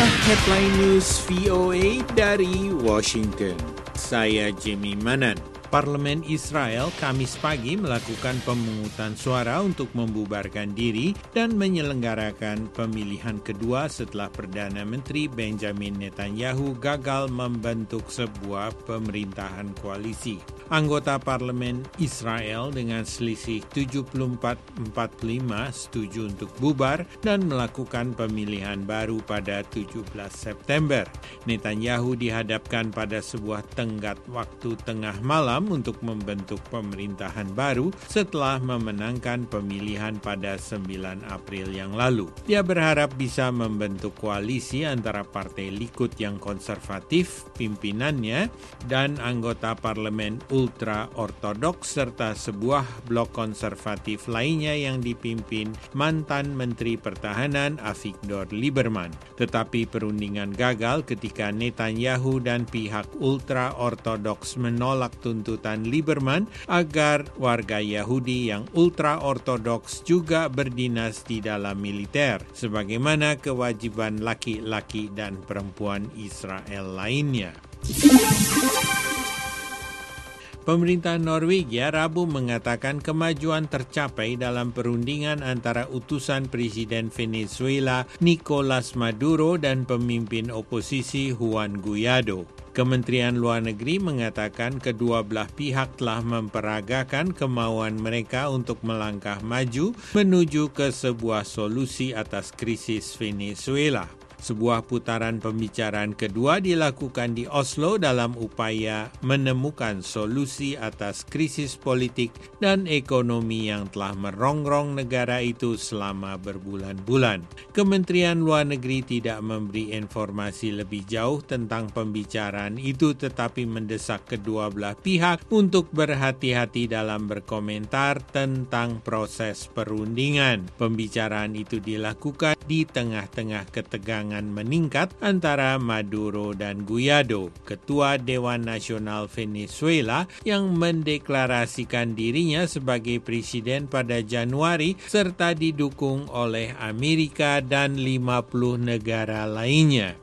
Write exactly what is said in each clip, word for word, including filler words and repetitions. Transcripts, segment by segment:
Inilah headline news V O A dari Washington. Saya Jimmy Manan. Parlemen Israel Kamis pagi melakukan pemungutan suara untuk membubarkan diri dan menyelenggarakan pemilihan kedua setelah Perdana Menteri Benjamin Netanyahu gagal membentuk sebuah pemerintahan koalisi. Anggota Parlemen Israel dengan selisih tujuh puluh empat empat puluh lima setuju untuk bubar dan melakukan pemilihan baru pada tujuh belas September. Netanyahu dihadapkan pada sebuah tenggat waktu tengah malam untuk membentuk pemerintahan baru setelah memenangkan pemilihan pada sembilan April yang lalu. Dia berharap bisa membentuk koalisi antara Partai Likud yang konservatif, pimpinannya, dan anggota parlemen ultra-ortodoks serta sebuah blok konservatif lainnya yang dipimpin mantan Menteri Pertahanan Avigdor Lieberman. Tetapi perundingan gagal ketika Netanyahu dan pihak ultra-ortodoks menolak tuntutan Lieberman agar warga Yahudi yang ultra-ortodoks juga berdinas di dalam militer, sebagaimana kewajiban laki-laki dan perempuan Israel lainnya. Pemerintah Norwegia Rabu mengatakan kemajuan tercapai dalam perundingan antara utusan Presiden Venezuela Nicolas Maduro dan pemimpin oposisi Juan Guaido. Kementerian Luar Negeri mengatakan kedua belah pihak telah memperagakan kemauan mereka untuk melangkah maju menuju ke sebuah solusi atas krisis Venezuela. Sebuah putaran pembicaraan kedua dilakukan di Oslo dalam upaya menemukan solusi atas krisis politik dan ekonomi yang telah merongrong negara itu selama berbulan-bulan. Kementerian Luar Negeri tidak memberi informasi lebih jauh tentang pembicaraan itu, tetapi mendesak kedua belah pihak untuk berhati-hati dalam berkomentar tentang proses perundingan. Pembicaraan itu dilakukan di tengah-tengah ketegangan meningkat antara Maduro dan Guaido, Ketua Dewan Nasional Venezuela yang mendeklarasikan dirinya sebagai presiden pada Januari serta didukung oleh Amerika dan lima puluh negara lainnya.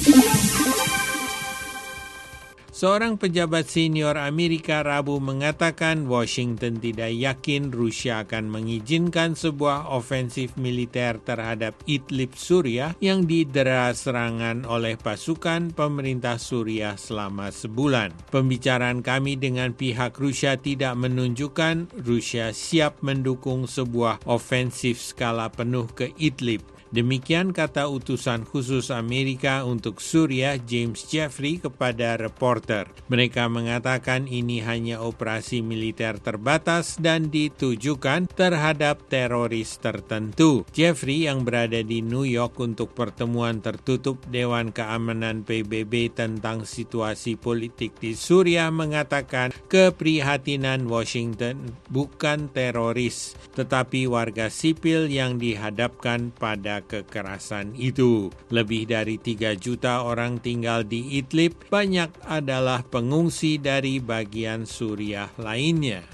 Seorang pejabat senior Amerika Rabu mengatakan Washington tidak yakin Rusia akan mengizinkan sebuah ofensif militer terhadap Idlib, Suriah yang didera serangan oleh pasukan pemerintah Suriah selama sebulan. Pembicaraan kami dengan pihak Rusia tidak menunjukkan Rusia siap mendukung sebuah ofensif skala penuh ke Idlib. Demikian kata utusan khusus Amerika untuk Suriah James Jeffrey kepada reporter. Mereka mengatakan ini hanya operasi militer terbatas dan ditujukan terhadap teroris tertentu. Jeffrey yang berada di New York untuk pertemuan tertutup Dewan Keamanan P B B tentang situasi politik di Suriah mengatakan keprihatinan Washington bukan teroris, tetapi warga sipil yang dihadapkan pada kekerasan itu. Lebih dari tiga juta orang tinggal di Idlib, banyak adalah pengungsi dari bagian Suriah lainnya.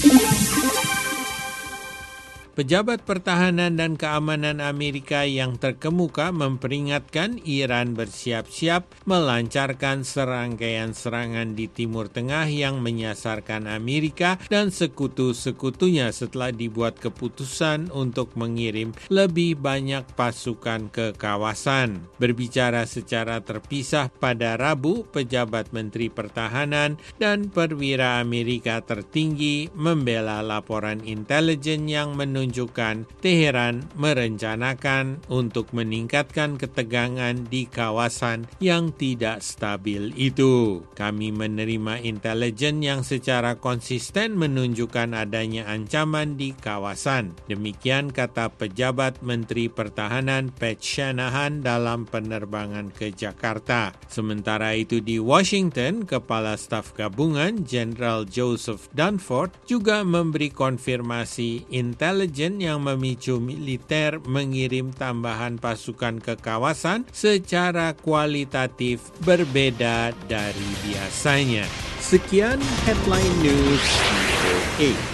Pejabat pertahanan dan keamanan Amerika yang terkemuka memperingatkan Iran bersiap-siap melancarkan serangkaian serangan di Timur Tengah yang menyasarkan Amerika dan sekutu-sekutunya setelah dibuat keputusan untuk mengirim lebih banyak pasukan ke kawasan. Berbicara secara terpisah pada Rabu, pejabat Menteri Pertahanan dan perwira Amerika tertinggi membela laporan intelijen yang menunjukkan menunjukkan Teheran merencanakan untuk meningkatkan ketegangan di kawasan yang tidak stabil itu. Kami menerima intelijen yang secara konsisten menunjukkan adanya ancaman di kawasan. Demikian kata pejabat Menteri Pertahanan Pat Shanahan dalam penerbangan ke Jakarta. Sementara itu di Washington, Kepala Staf Gabungan Jenderal Joseph Dunford juga memberi konfirmasi intelijen yang memicu militer mengirim tambahan pasukan ke kawasan secara kualitatif berbeda dari biasanya. Sekian headline news V O A.